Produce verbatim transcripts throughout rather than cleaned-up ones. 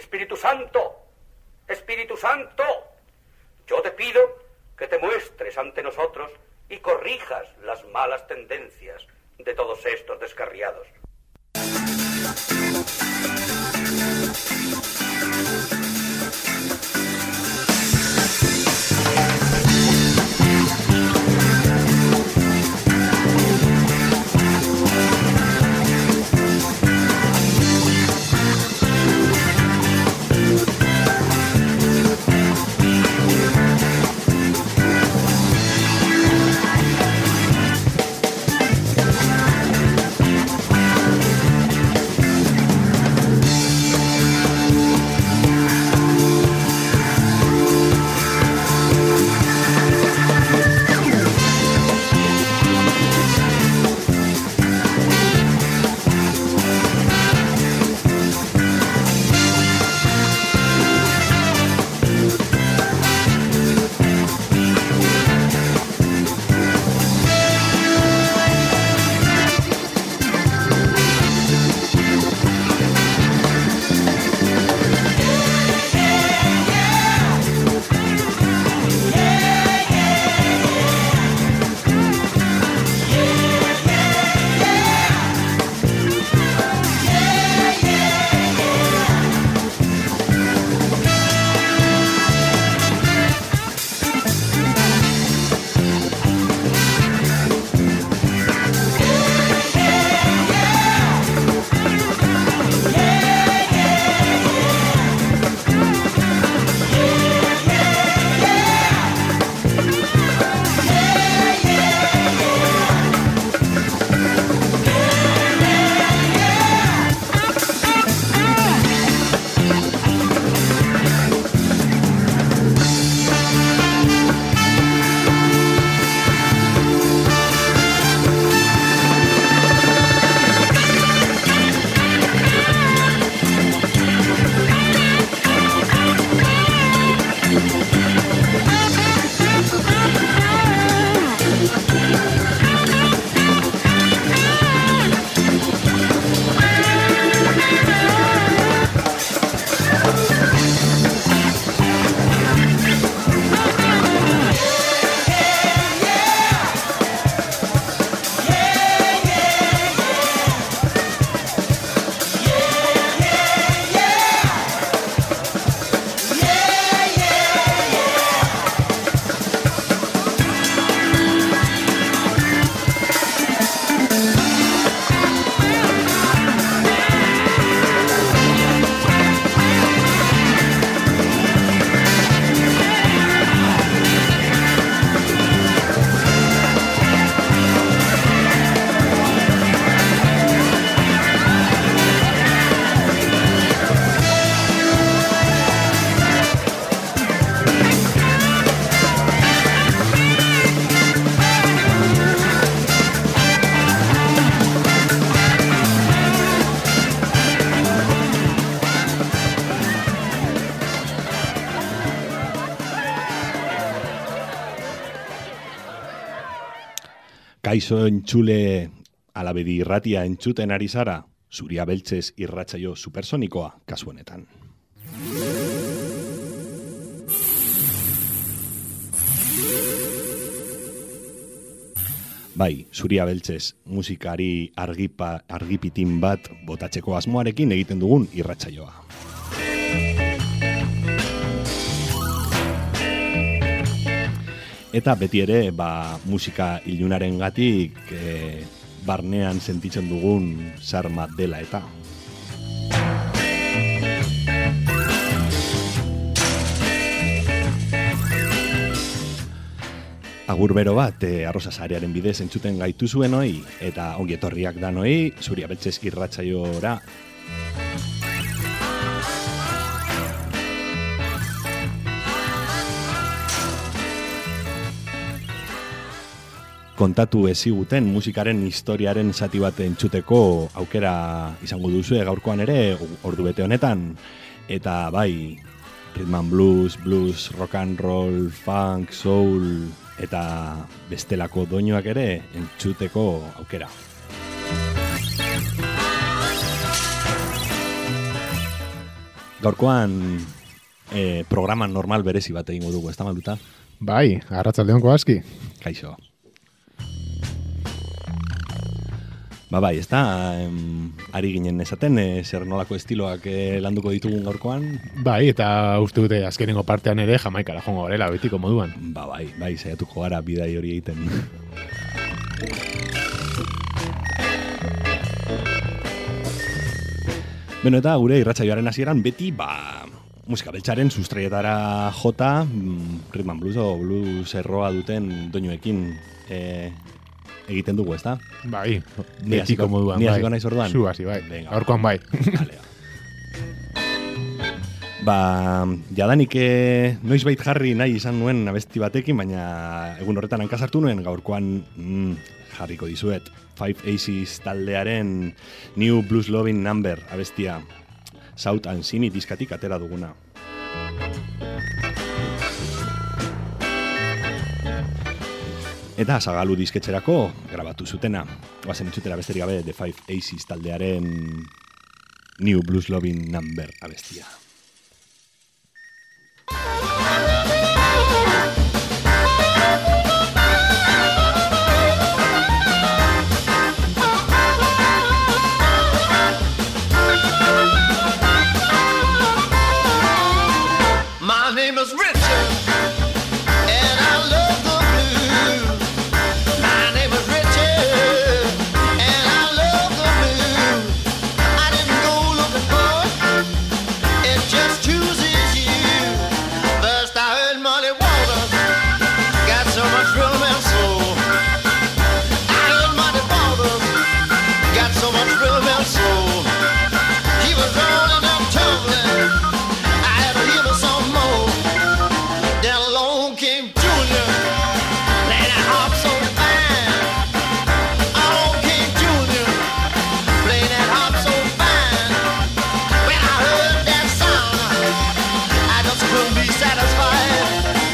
Espíritu Santo, Espíritu Santo, yo te pido que te muestres ante nosotros y corrijas las malas tendencias de todos estos descarriados. Kaixo entzule alabedi irratia entzuten ari zara, Zuria Beltzez irratsaio supersonikoa kasu honetan. Bai, Zuria Beltzez musikari argipa, argipitin bat botatzeko asmoarekin egiten dugun irratsaioa. Eta beti ere, ba, musika ilunaren gatik e, barnean sentitzen dugun sarma dela eta. Agur bero bat, e, Arrosa Sarearen bidez entzuten gaitu zuen hoi, eta ongi etorriak danoi, Zuria Beltzez irratsaiora. Kontatu eziguten musikaren historiaren zati bat entzuteko aukera izango duzu gaurkoan ere ordu bete honetan. Eta bai, rhythm and blues, blues, rock and roll, funk, soul eta bestelako doinuak ere entzuteko aukera. Gaurkoan eh, programa normal berezi bat egingo dugu, ez da Maluta? Bai, arratsaldeonko aski. Kaixo. Ba bai, ez da, em, ari ginen esaten, e, zer nolako estiloak e, landuko ditugun gaurkoan? Bai, eta uste dute azkenengo partean ere Jamaikara joango garela, betiko moduan. Ba bai, bai, saiatuko gara bidai hori egiten. Beno, eta gure irratsaioaren hasieran beti, ba, musika beltzaren sustraietara jota, mm, rhythm and blues o blues erroa duten doinuekin e, egiten dugu, ez da? Bai, betiko moduan, bai. Ni hasiko naiz orduan? Zu hasi, bai. Venga. Gaurkoan bai. Vale. Ba, jadanik eh, noizbait jarri nahi izan nuen abesti batekin, baina egun horretan hankasartu nuen gaurkoan mm, jarriko dizuet. Five Aces taldearen New Blues Loving Number abestia. South and Sini diskatik atera duguna. Eta Zagalu disketxerako grabatu zutena. Oazen entzutera besterik gabe The Five Aces taldearen New Blues Loving Number abestia. My name is Richard, and I love the blues. My name is Richard, and I love the blues. I didn't go looking for it, it just chooses you. First I heard Muddy Waters, got so much rhythm and soul. I heard Muddy Waters, got so much rhythm and soul. He was rolling and tumbling, I had to hear some more. Then along came Junior, playing that harp so fine. Along came Junior, playing that harp so fine. When I heard that sound, I just couldn't be satisfied.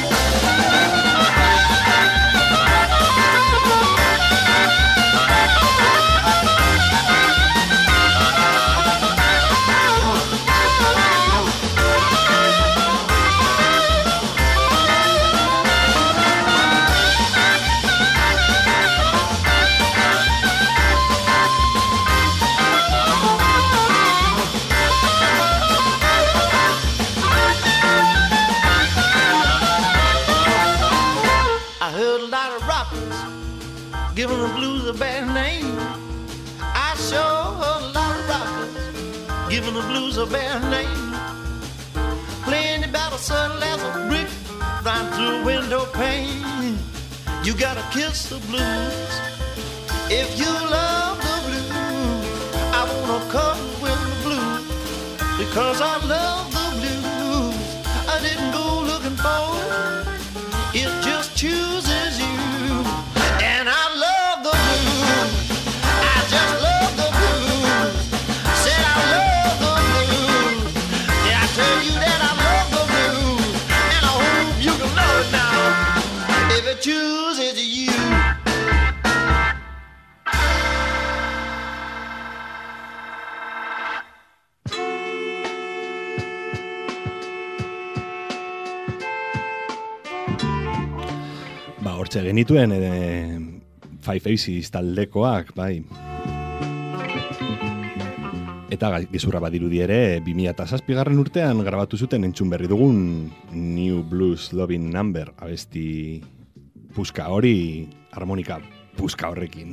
I heard a lot of rockers giving the blues a bad name. I sure heard a lot of rockers giving the blues a bad name. Playing about as subtle as a brick right through a window pane. You gotta kiss the blues if you love the blues. I wanna cuddle with the blues because I love the blues. I didn't go looking for it, it just chooses you. And I love the blues, I just love the blues. Said I love the blues, yeah, I tell you that I love the blues. And I hope you can know it now, if it chooses you. Ba, hortxe genituen e, Five Aces taldekoak, bai. Eta gezurra badirudi ere, bi mila zazpigarren urtean grabatu zuten entzun berri dugun New Blues Loving Number abesti puska hori, harmonika puska horrekin.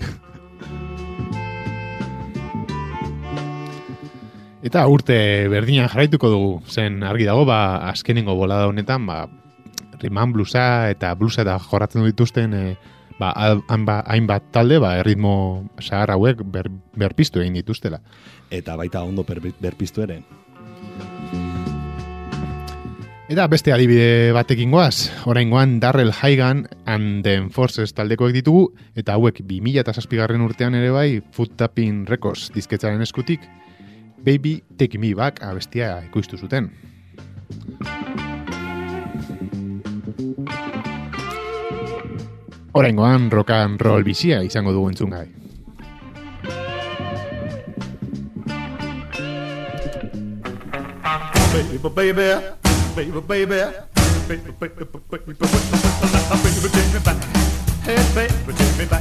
Eta urte berdinan jarraituko dugu, zen argi dago, ba, azkenengo bolada honetan, ba, rhythm and bluesa eta bluesa eta jorratzen dituzten e, ba, hainbat talde, ba, erritmo zahar hauek ber, berpiztu egin dituztela. Eta baita ondo ber, berpiztu ere. Eta beste adibide batekin goaz, oraingoan Darrell Hagan and the Enforcers taldekoek ditugu, eta hauek bi mila zazpigarren urtean ere bai Foot Tapping Records disketzaren eskutik Baby Take Me Back abestia ekoiztu zuten. Oraingoan rock and roll bizia izango dugu entzungai. baby, baby, baby, baby, baby, baby, baby, baby, take me back. Hey, baby, take me back.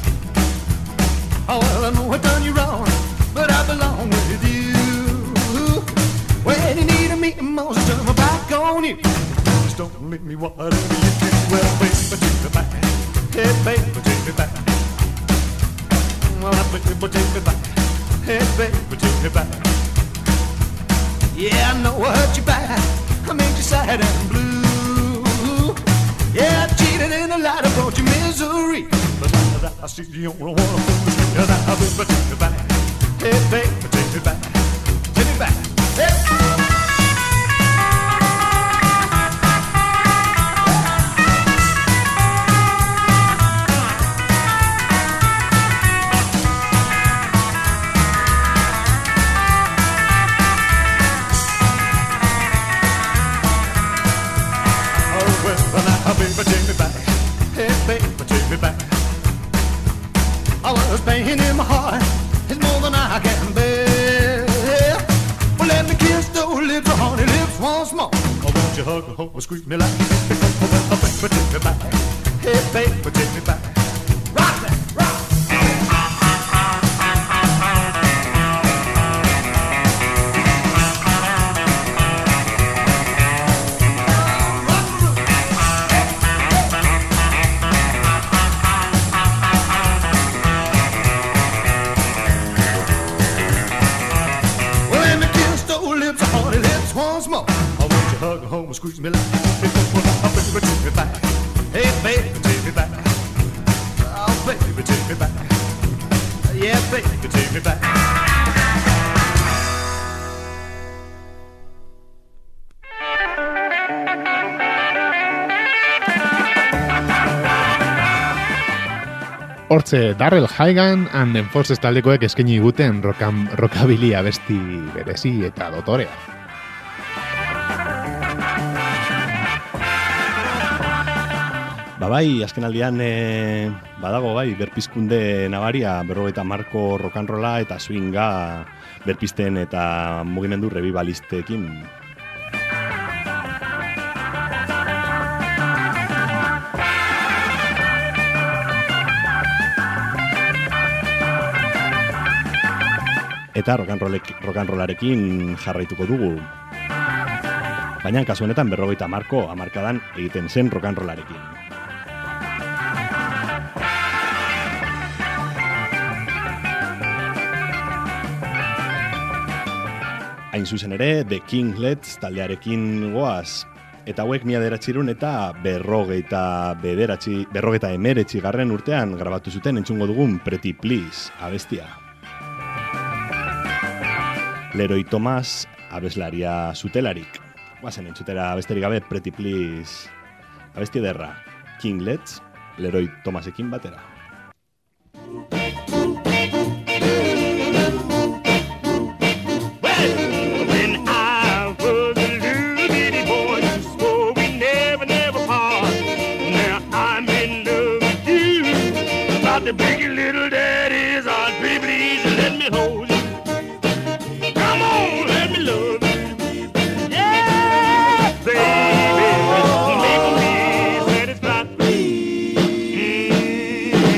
Oh, well, I know I done you wrong, but I belong with you. When you need me, Moses, turn my back on you. Just don't leave me whatever you do. Well, baby, take me back. Hey, baby, take me back. Well, baby, take me back. Hey, baby, take me back. Yeah, I know I hurt you bad. I made you sad and blue. Yeah, I cheated in a lie, I brought you misery. But now that I see you don't wanna fool me, now baby, take me back. Hey, baby, take me back. Take me back. Hey. Baby, take me back. Hey, baby, take me back. I was pain in my heart. It's more than I can bear. Well, let me kiss those lips, honey lips once more. Oh, won't you hug me, hold me, squeeze me like this? Oh, baby, take me back. Hey, baby, take me back. Rock that, rock. Once more, I want you hug me home and squeeze me like oh, baby, take me back. Hey, baby, take me back. Oh, baby, take me back. Yeah, baby, take me back. Hortze, Darrell Hagan and the Enforcers taldekoek eskaini diguten rockabilly abesti berezi eta dotorea. Ba bai, azken aldian e, badago bai, berpizkunde nabaria, berrogeita marko rock'n'rolla eta swinga berpizten eta mugimendu revivalistekin. Eta rock'n'rollarekin jarraituko dugu. Baina kasu honetan berrogeita marko hamarkadan egiten zen rock'n'rollarekin. Hain zuzen ere, The Kinglets taldearekin goaz. Eta hauek mila bederatziehun eta berrogeita bederatzi, berrogeita emeretzi garren urtean grabatu zuten entzungo dugun Pretty Please abestia. Leroy Thomas abeslaria zutelarik. Guazen entzutera besterik gabe Pretty Please abesti ederra. Kinglets, Leroy Thomasekin batera. The big little daddy's on, baby, please let me hold you. Come on, let me love you. Yeah, baby, make me satisfied. Mm-hmm.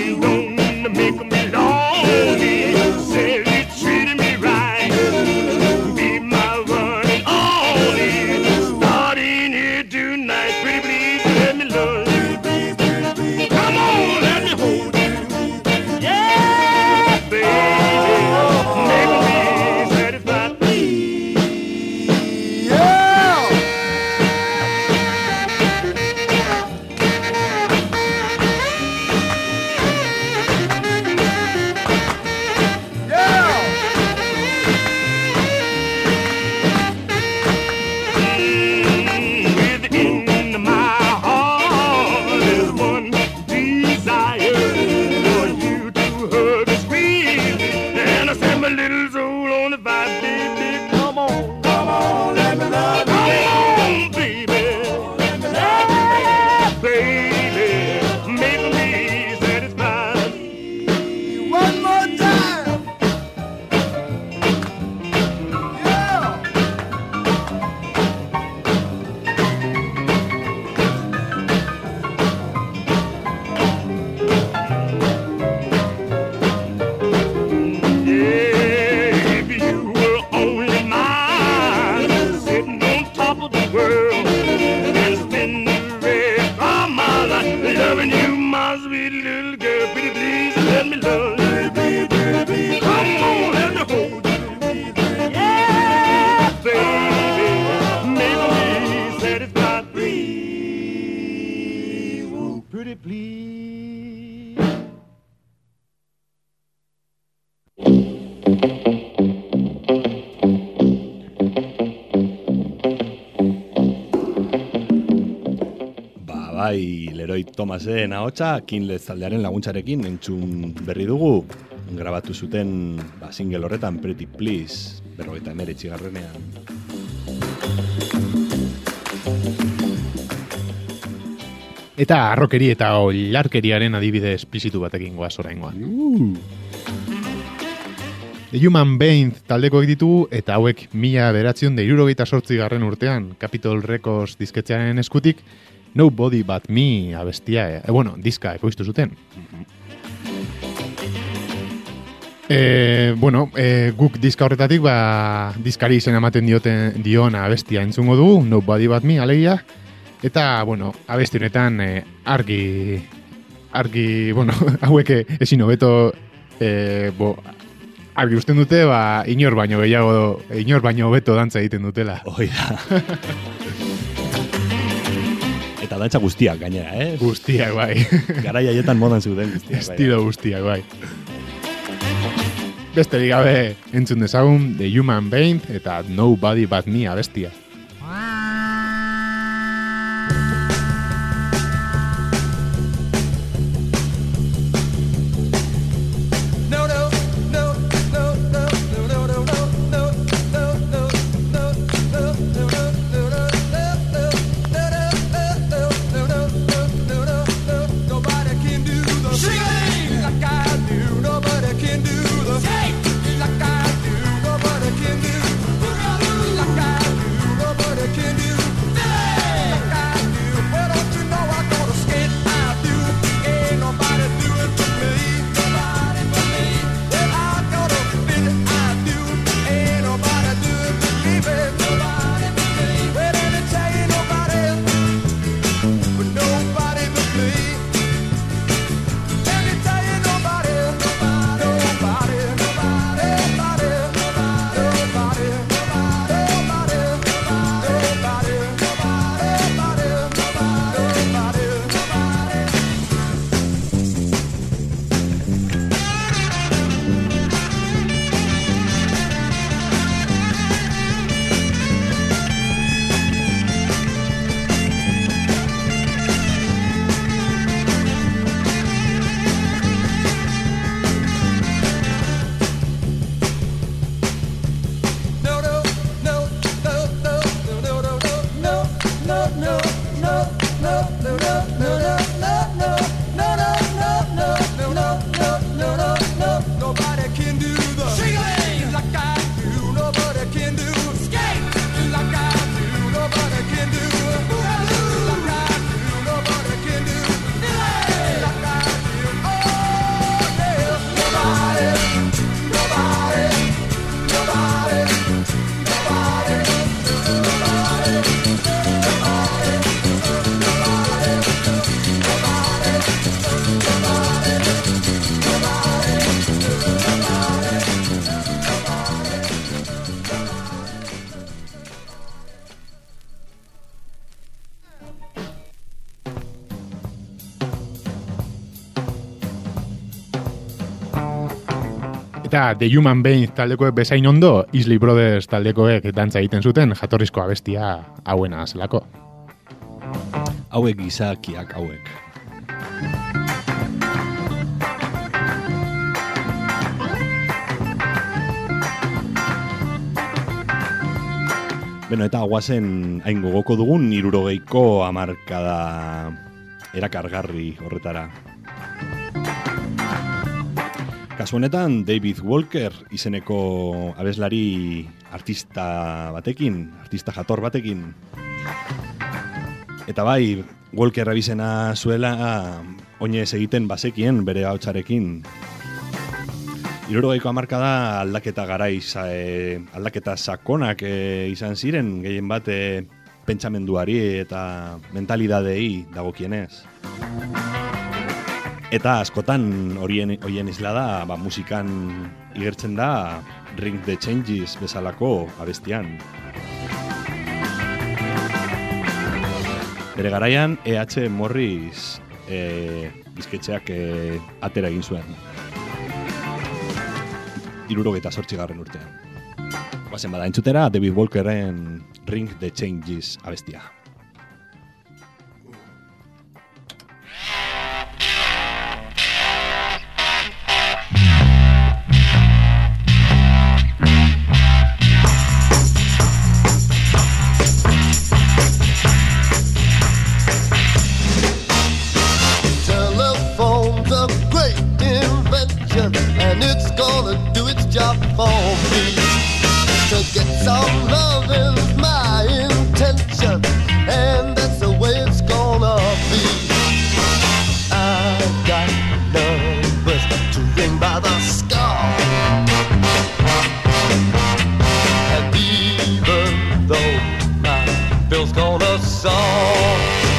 Bai, Leroy Thomasen ahotsa Kinless taldearen laguntzarekin entzun berri dugu. Grabatu zuten ba, single horretan Pretty Please, berrogeita emeretzi garrenean. Eta arrokeri eta oilarkeriaren adibide esplizitu batekin goaz oraingoan. Uh. The Human Beings taldekoek ditugu eta hauek mila bederatziehun eta hirurogeita zortzi garren urtean Capitol Records disketxearen eskutik Nobody But Me abestia, e, bueno, diska ekoiztu zuten. E, bueno, e, guk diska horretatik ba, diskari izen ematen dioten diona abestia entzungo dugu, Nobody But Me, alegia. Eta, bueno, abesti honetan e, argi, argi, bueno, hauek ezin hobeto, e, bo, argi usten dute, ba, inor baino gehiago, inor baino hobeto dantza egiten dutela. Hoi da. Eta dantza guztiak gainera, eh? Guztiak, bai. Garai haietan modan zeuden guztiak, bai. Estilo guztiak, bai. Besterik gabe entzun dezagun The Human Being eta Nobody But Me abestia. Eta The Human Beings taldekoek bezain ondo, Isley Brothers taldekoek dantza egiten zuten jatorrizko abestia hauena zelako. Hauek gizakiak hauek. Beno, eta guazen hain gogoko dugun hirurogeiko hamarkada erakargarri horretara. Kasu honetan, David Walker izeneko abeslari artista batekin, artista jator batekin. Eta bai, Walker abizena zuela oinez egiten bazekien bere hautsarekin. Hirurogeiko hamarkada aldaketa garaiz, e, aldaketa sakonak e, izan ziren, gehien bat e, pentsamenduari eta mentalidadei dagokienez. Eta askotan horien horien isla da, ba, musikan igertzen da Ring the Changes bezalako abestian. Bere garaian E H Morris e, disketxeak e, atera egin zuen. hirurogeita zortzigarren urtean. Bazen bada entzutera, David Walkerren Ring the Changes abestia. Telephone's a great invention, and it's gonna do its job for me. To get some love is my intention, and that's the way it's gonna be. I got numbers to ring by the score, and even though my bill's gonna soar,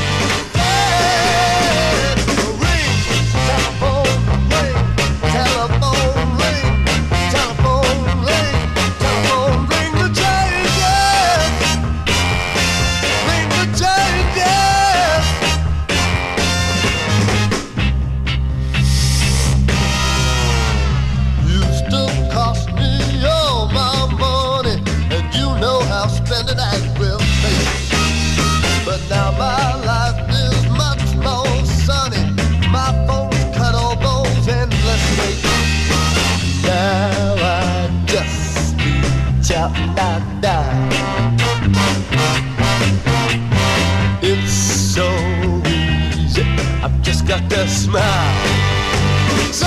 now my life is much more sunny. My phone's cut all those endless waits. Now I just reach out and die. It's so easy, I've just got to smile. So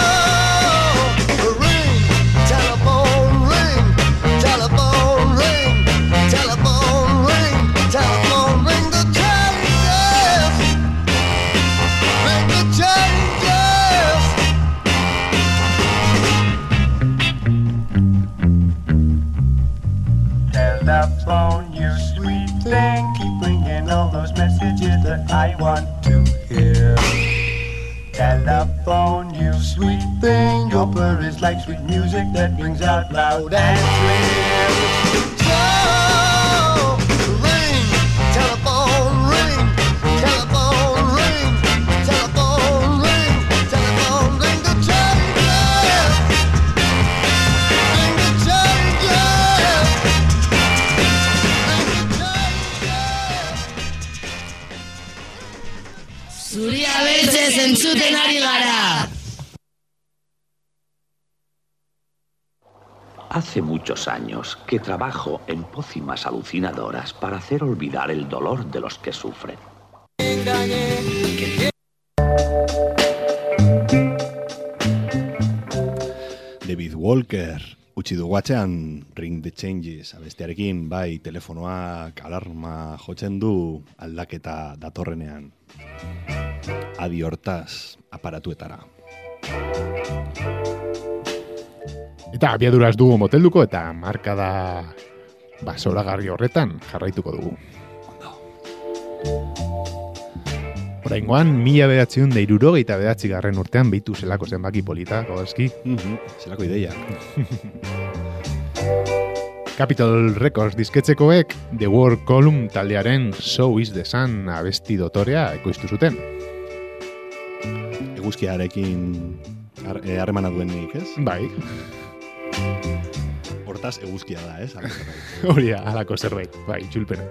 ring, telephone ring, telephone ring, telephone ring, telephone ring. Telephone, you sweet thing, keep bringing all those messages that I want to hear. Telephone, you sweet thing, your purr is like sweet music that rings out loud and clear. So, ring, telephone ring, telephone ring, telephone ring, telephone ring the changes, ring the changes. Zuria beltzez entzuten ari gara. Hace muchos años que trabajo en pócimas alucinadoras para hacer olvidar el dolor de los que sufren. David Walker, utzi dugu atzean Ring the Changes abestearekin, bai telefonoak alarma jotzen du aldaketa datorrenean. Adi hortaz aparatuetara. Eta abiaduraz dugu motelduko eta marka da basolagarri horretan jarraituko dugu. Oraingoan, mila behatziun da hirurogeita behatzi garren urtean behitu zelako zenbaki polita, Kowalski. Mm-hmm. Zelako ideia. Capitol Records disketzekoek The World Column taldearen So Is The Sun abesti dotorea ekoiztu zuten. Eguzkiarekin harremana duenik, ez? Bai. Hortaz eguzkia da, ez? Hori da, halako zerbait, bai, txulpena.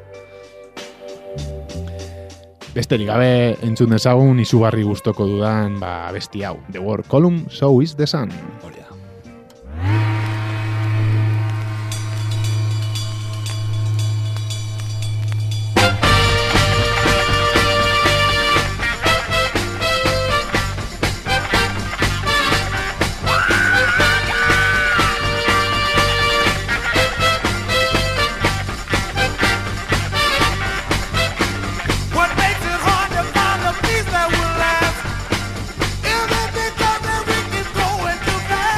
Besterik gabe entzun dezagun izugarri gustoko dudan ba, abesti hau. The World Column, So Is The Sun. Hori da. That will last. Is it because that we keep going too fast?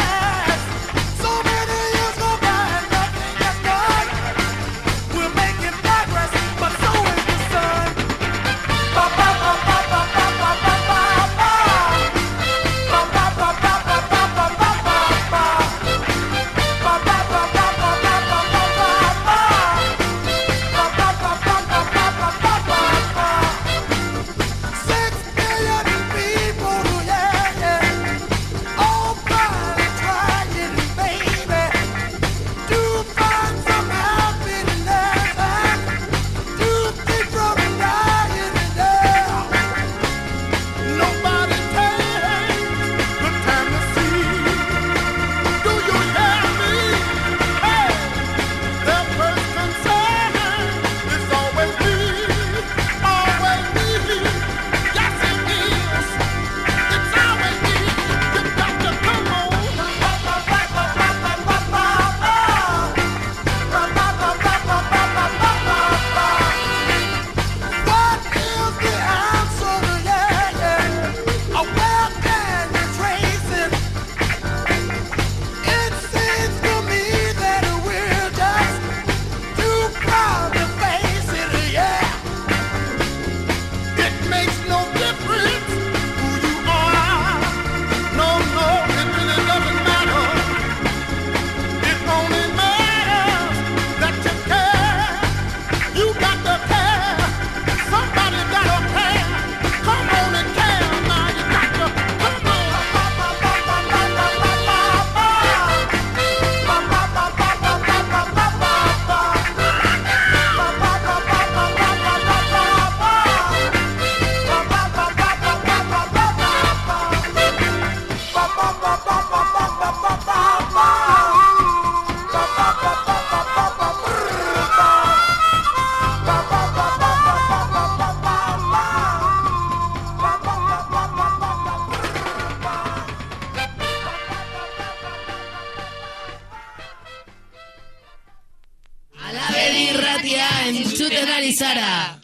irratia entzuten ari zara.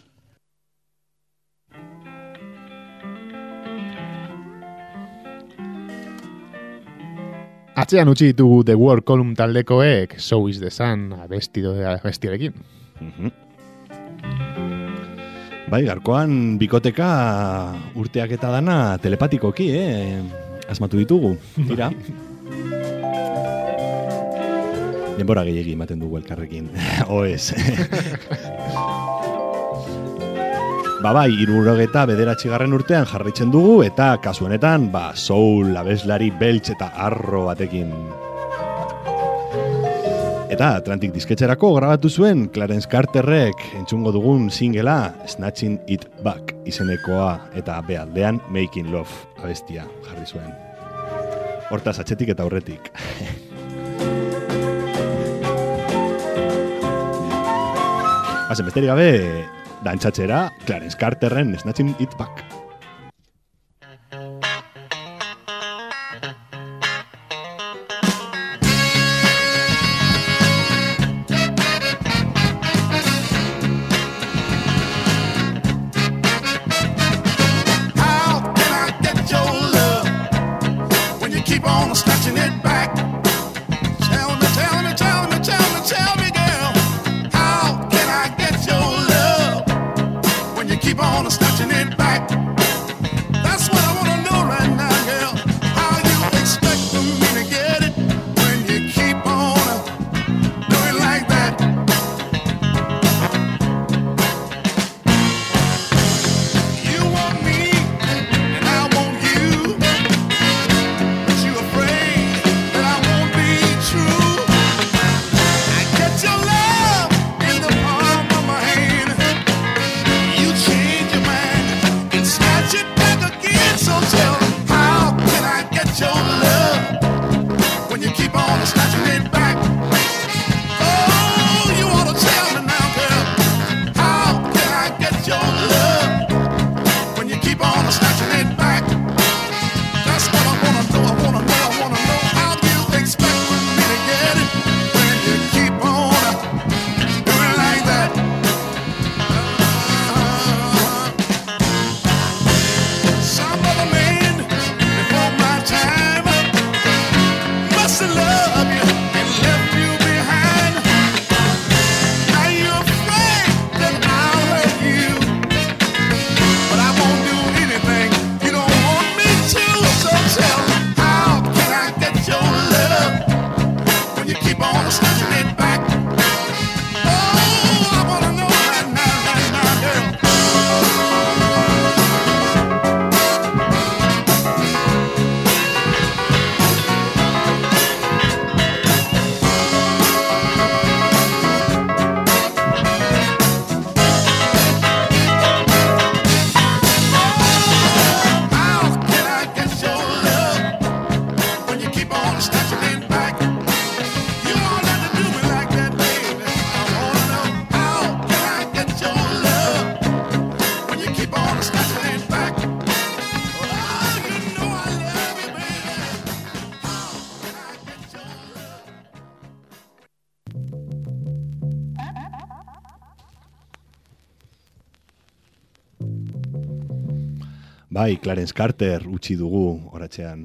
Atzean utzi ditugu The World Column taldekoek So is the Sun abestiarekin. Mhm. Bai, garkoan bikoteka urteak eta dana telepatikoki, eh? Asmatu ditugu, tira. Denbora gehiagi ematen dugu elkarrekin. Oez. Ba bai, hirurogeta bederatzigarren urtean jarraitzen dugu eta kasu honetan, ba, soul, abeslari, beltz eta arro batekin. Eta Atlantic disketxerako grabatu zuen Clarence Carterrek entzungo dugun singela Snatching It Back izenekoa eta bealdean Making Love abestia jarri zuen. Hortaz atzetik eta aurretik. Bazen besterik gabe, dantzatzera Clarence Carterren Snatching It Back. Bai, Clarence Carter utzi dugu oratzean.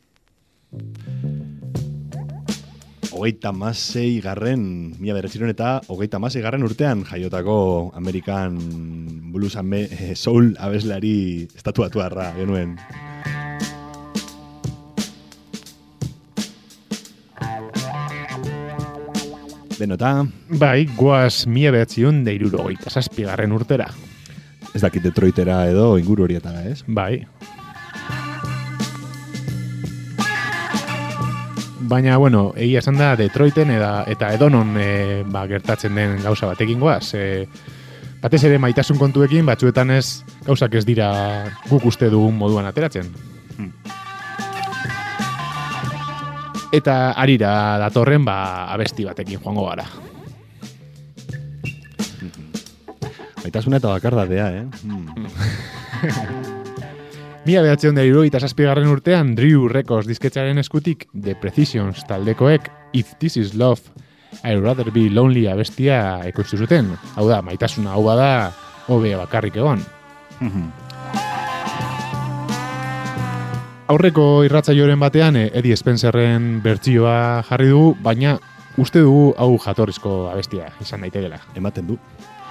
Hogeita masei garren, mila beratziron eta hogeita masei garren urtean jaiotako American Blues and Soul abeslari estatuatuarra genuen. Benota? Bai, guaz mila beratzion da hirurogeita zazpi garren urtera. Ez dakit Detroitera edo inguru horietara, ez? Bai. Baina, bueno, egia esan da Detroiten eda, eta edonon e, ba, gertatzen den gauza batekin goaz. E, batez ere maitasun kontuekin, batzuetan ez gauzak ez dira guk uste dugun moduan ateratzen. Hmm. Eta harira datorren ba, abesti batekin joango gara. Maitasuna eta bakardadea, eh? Hmm. Mila behatzen da hirurogeita zazpigarren urtean Drew Records disketxaren eskutik The Precisions taldekoek If This Is Love I'd Rather Be Lonely abestia ekoiztu zuten. Hau da, maitasuna hau bada hobe bakarrik egon. Aurreko irratsaioren batean Eddie Spencerren bertsioa jarri dugu, baina uste dugu hau jatorrizko abestia izan daitekeela. Ematen du.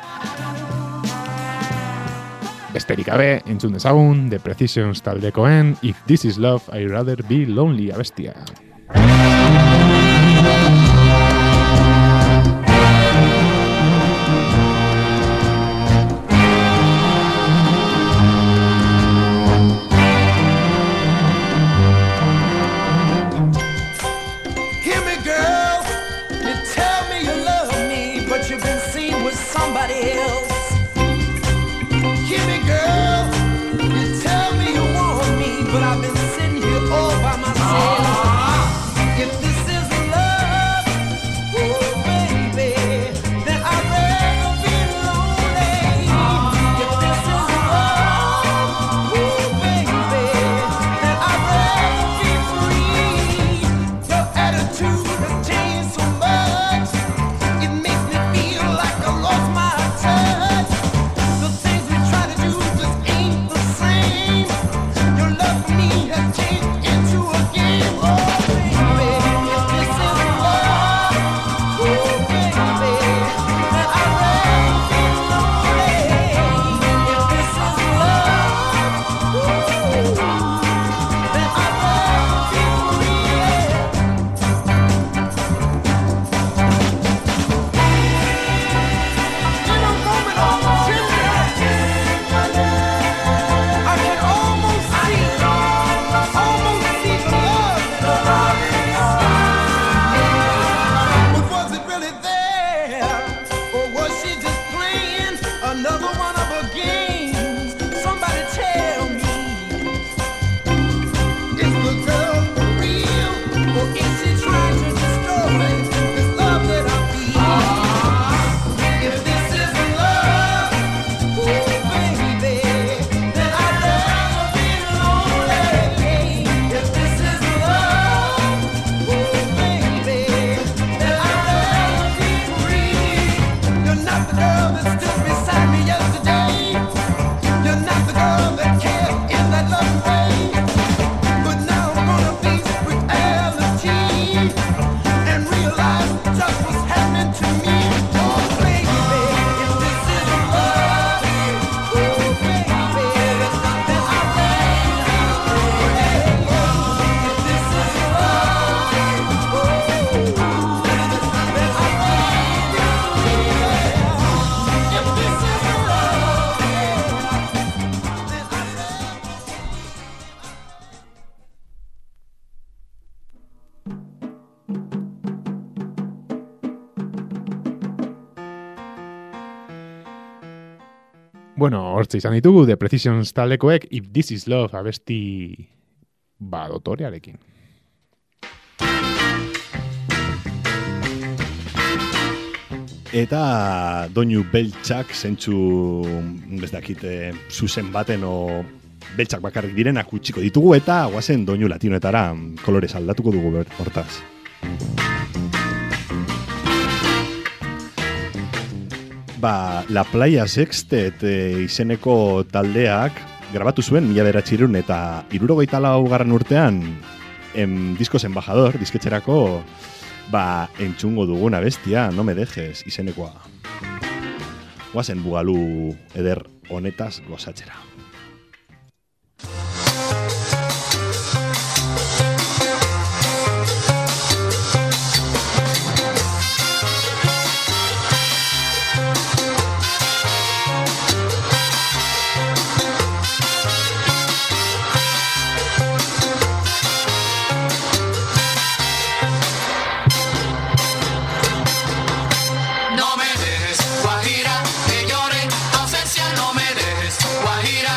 Besterik gabe, entzun dezagun, The Precisions taldekoen If This Is Love, I'd Rather Be Lonely abestia. Bueno, hortze izan ditugu, The Precisions taldekoek If This Is Love abesti ba dotorearekin. Eta doinu beltzak zentzu bezdakite zuzen baten o beltzak bakarrik direnak utziko ditugu eta guazen doinu latinoetara kolorez aldatuko dugu hortaz. Ba, La Playa Sextet e, izeneko taldeak grabatu zuen mila bederatziehun eta hirurogeita laugarren urtean em, Diskos Embajador, disketxerako ba, entzungo duguna bestia, No Me Dejes izenekoa. Guazen bugalu eder honetaz gozatzera. No me dejes, Guajira, que llore, ausencia, no me dejes, Guajira.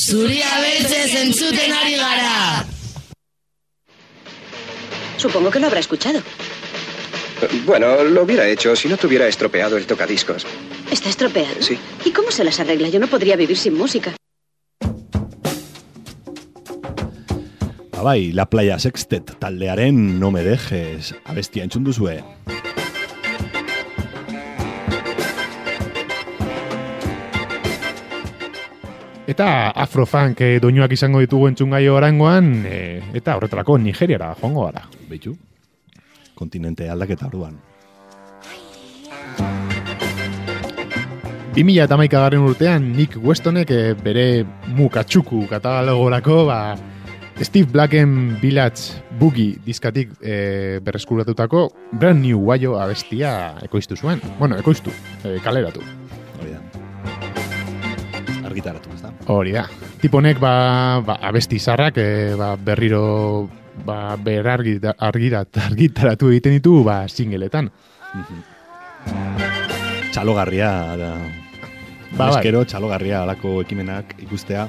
Zuria beltzez entzuten ari gara. Supongo que lo habrá escuchado. Bueno, lo hubiera hecho si no tuviera estropeado el tocadiscos. ¿Está estropeado? Sí. ¿Y cómo se las arregla? Yo no podría vivir sin música. Bai, La Playa Sextet taldearen No me dejes abestia entzun duzue. Eta afrofunk eh, doinuak izango ditugu entzungai orangoan, eh, eta horretarako Nigeriara joango gara. Beitu, kontinente aldaketa orduan. bi mila hamaika garren urtean Nick Westonek eh, bere mukatsuku katalogorako ba, Steve Blacken Village Boogie diskatik eh, berreskuratutako Brand New Wayo abestia ekoiztu zuen. Bueno, ekoiztu, eh, kaleratu. Hori da. Argitaratu, ez da? Hori da. Tiponek ba, ba, abesti zarrak eh, ba, berriro ba, berargirat argirat, argitaratu egiten ditu ba, singleetan. Txalogarria da. Ba, Eskero, txalogarria alako ekimenak ikustea.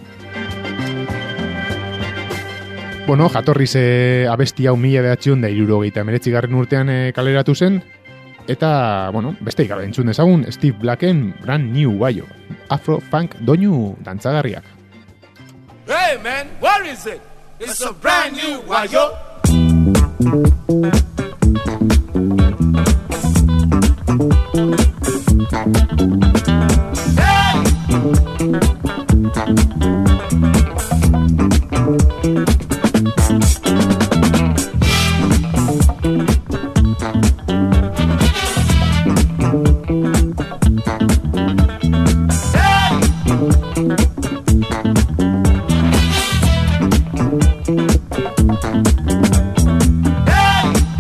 Bueno, jatorriz e, abesti hau mila behatzion da hirurogeita hemeretzi garren urtean e, kaleratu zen, eta, bueno, beste gabe entzun dezagun Steve Blacken Brand New Wayo, afro-funk doinu dantzagarriak. Hey man, what is it? It's a brand new wayo. Hey!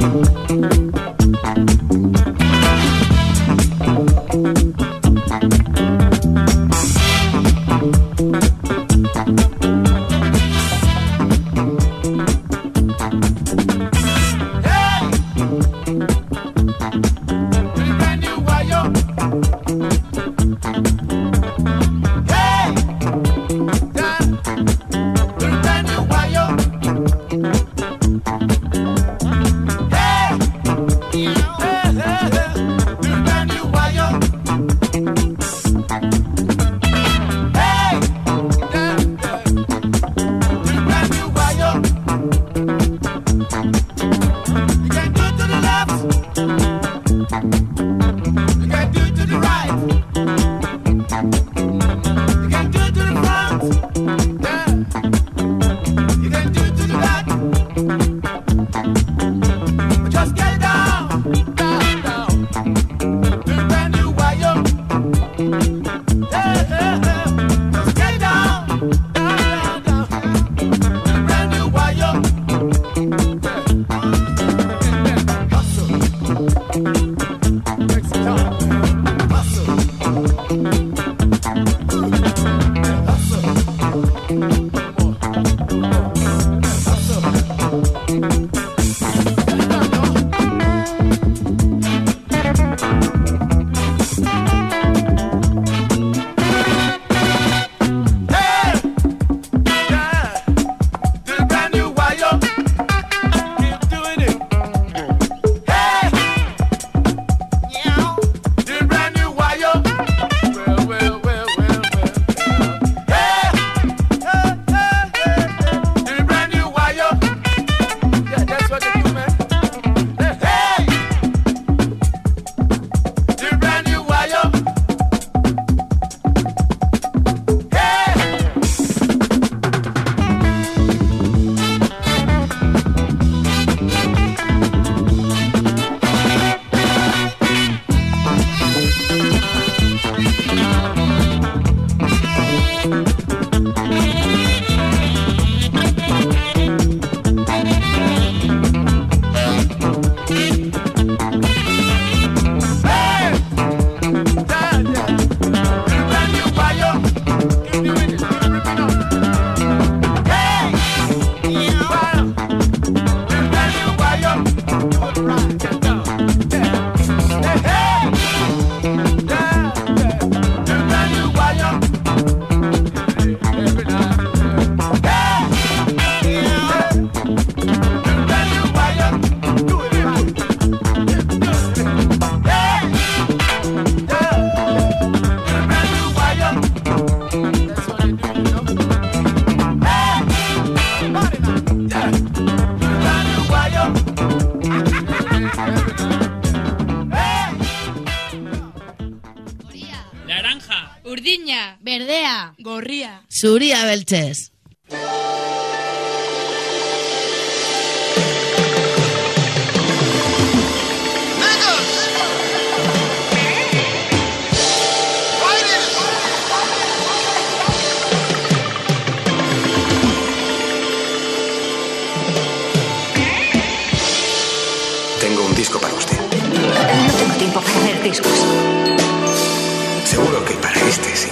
Gorria. Berdea. Gorria. Zuria beltzez. Tengo un disco para usted. No tengo tiempo para ver discos. Seguro que para este sí.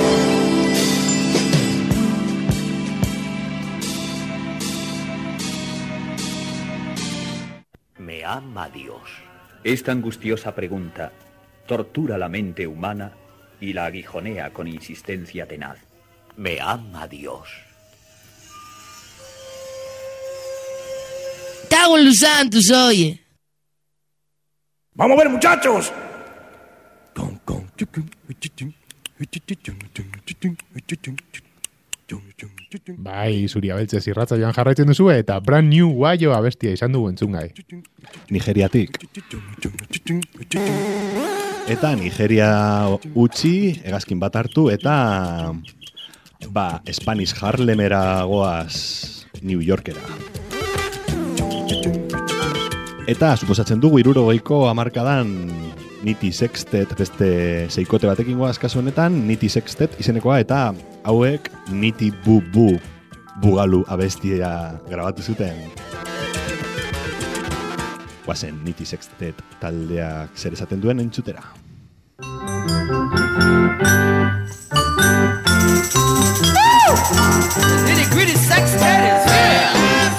¿Me ama Dios? Esta angustiosa pregunta tortura la mente humana y la aguijonea con insistencia tenaz. ¿Me ama Dios? Cago en los santos, oye. ¡Vamos a ver, muchachos! Bai, Zuria beltzez irratza joan jarraitzen duzu eta brand new guaio abestia izan dugu entzungai. Nigeriatik. Eta Nigeria utzi, hegazkin bat hartu, eta ba, Spanish Harlemera goaz New Yorkera. Eta, suposatzen dugu, hirurogeiko hamarkadan Niti Sextet beste seikote batekin goaz kasu honetan, Niti Sextet izenekoa, eta hauek Niti Bu Bu Bugalu abestia grabatu zuten. Guazen, Niti Sextet taldeak zer esaten duen entzutera. Nitty gritty sextet is here.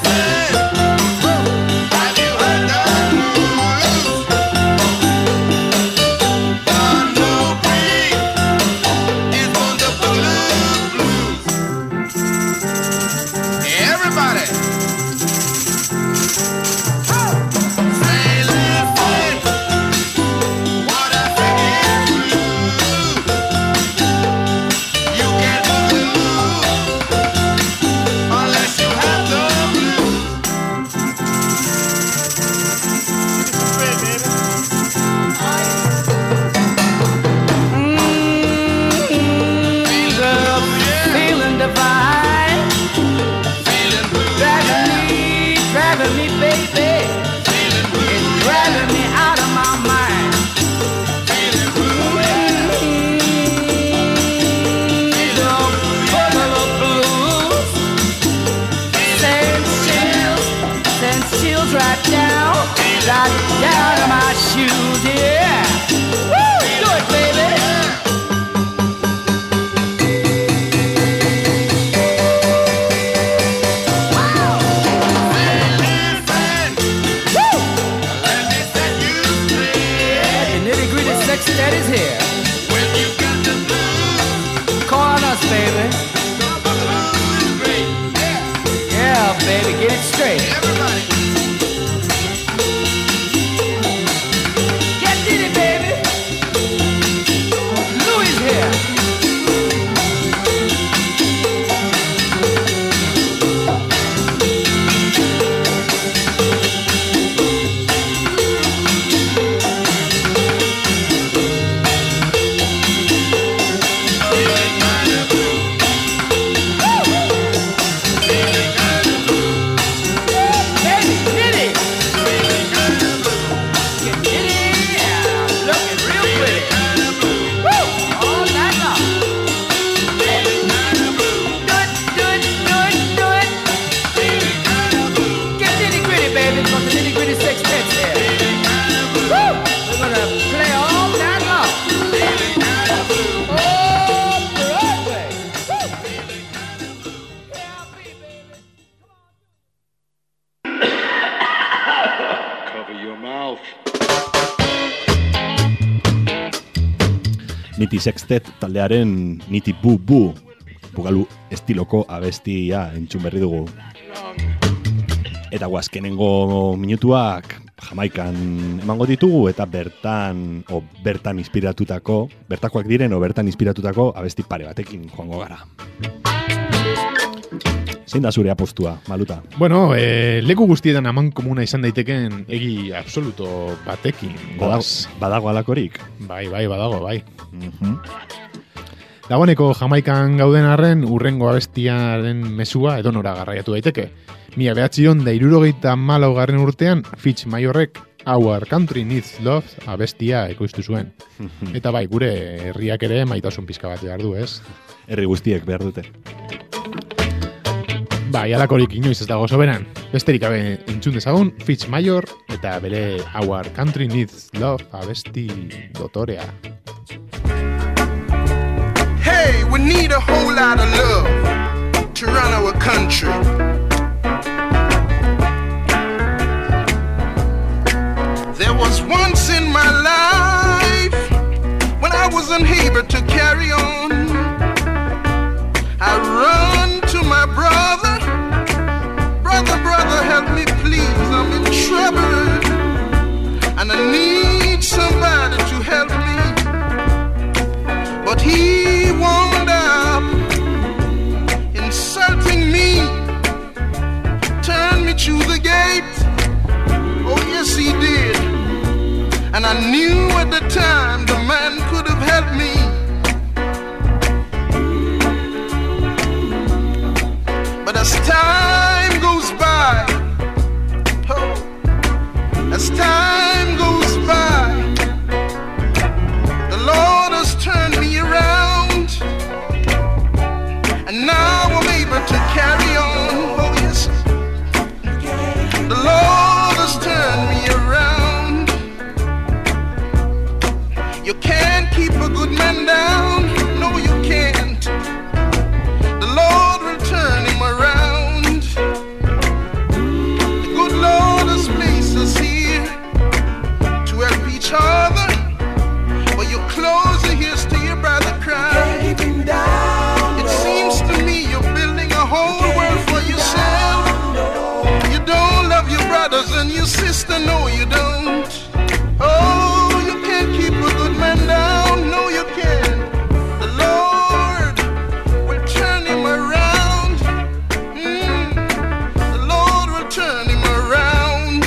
Niti Sextet taldearen Niti Bu Bu Bugalu estiloko abestia entzun berri dugu. Eta guazkenengo minutuak Jamaikan emango ditugu eta bertan o bertan inspiratutako, bertakoak diren o bertan inspiratutako abesti pare batekin joango gara. Zein da zure apostua, Maluta? Bueno, eh, leku guztietan aman komuna izan daiteken egi absoluto batekin. Badago, badago alakorik? Bai, bai, badago, bai. Uh-huh. Dagoeneko Jamaikan gauden arren, urrengo abestiaren mesua edonora garraiatu daiteke. Mila behatzion da hirurogeita hamalaugarren urtean, Fitz Mayorrek Our Country Needs Love abestia ekoiztu zuen. Eta bai, gure herriak ere maitasun pizka bat behar du, ez? Herri guztiek behar dute. Bai, alakorik inoiz ez dago soberan. Besterik gabe entzun dezagun, Fitz Mayor eta bere Our Country Needs Love abesti dotorea. Hey, we need a whole lot of love to run our country. There was once in my life when I was unable to carry on. I run to my brother, brother, brother, help me please, I'm in trouble, and I need somebody to help me. But he wound up insulting me, turned me to the gate. Oh yes he did. And I knew at the time the man could have helped me. But as time goes by, oh, as time goes by, the Lord has turned me around, and now I'm able to carry on. Oh yes, the Lord has turned me around. You can't keep a good man down, no you can't. The Lord will turn him around. The good Lord has placed us here to help each other. But you close your ears to your brother cry. Keep him down. It seems to me you're building a whole world for yourself. You don't love your brothers and your sister, no you don't. Oh, you can't keep a good man down, no you can't. The Lord will turn him around. Mm. The Lord will turn him around.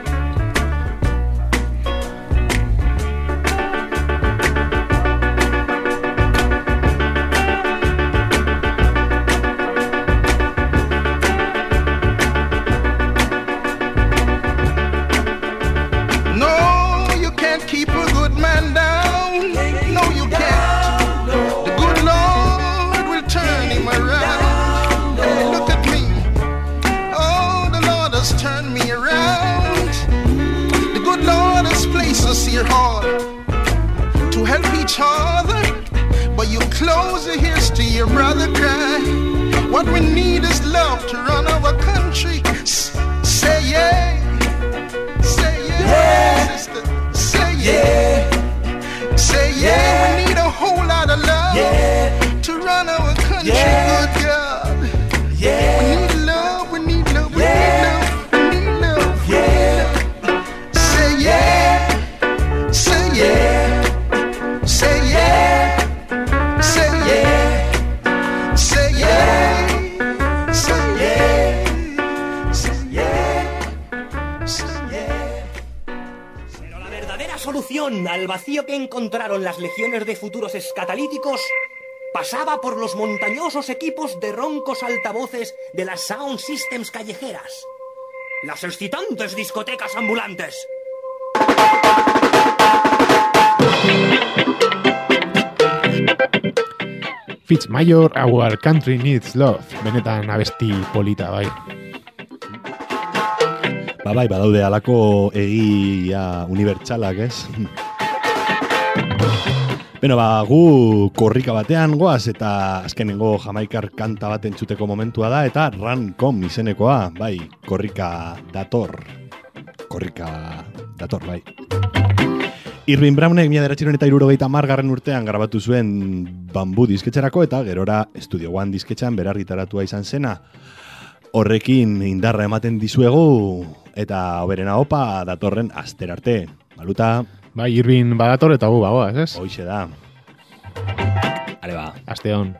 No, you can't keep a good man down. No, you can't. The good Lord will turn him around. Hey, look at me. Oh, the Lord has turned me around. The good Lord has placed us here all to help each other. But you close your ears to your brother cry. What we need is love to run our country. S- say yeah. Say yeah, yeah. Sister. Say yeah. yeah. Say yeah. yeah. We need a whole lot of love yeah. to run our country. Yeah. Good God. Yeah. We need love. We need love. We yeah. need love. We need love. Yeah. Say yeah. Say yeah. Say yeah. Say yeah. Say yeah. Say yeah. Say yeah. Say yeah. Pero la verdadera solución al vacío que encontraron las legiones de futuros escatalíticos pasaba por los montañosos equipos de roncos altavoces de las sound systems callejeras. Las excitantes discotecas ambulantes. Fitz Mayor, Our Country Needs Love. Benetan abesti polita, bai. Ba bai, badaude alako egia unibertsalak, ez? Beno, ba, gu korrika batean goaz eta azkenengo jamaikar kanta bat entzuteko momentua da eta Rancom izenekoa, bai, korrika dator. Korrika dator, bai. Irving Brownek mila bederatziehun eta hirurogeita hamargarren urtean grabatu zuen Bambu disketxerako eta gerora Studio One disketxean berargitaratua izan zena. Horrekin indarra ematen dizuegu eta oberena opa datorren aster arte. Baluta. Bai, Irving badator eta gu bagoaz, ez? Hoixe da. Ale ba. Aste on.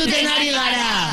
entzuten ari gara.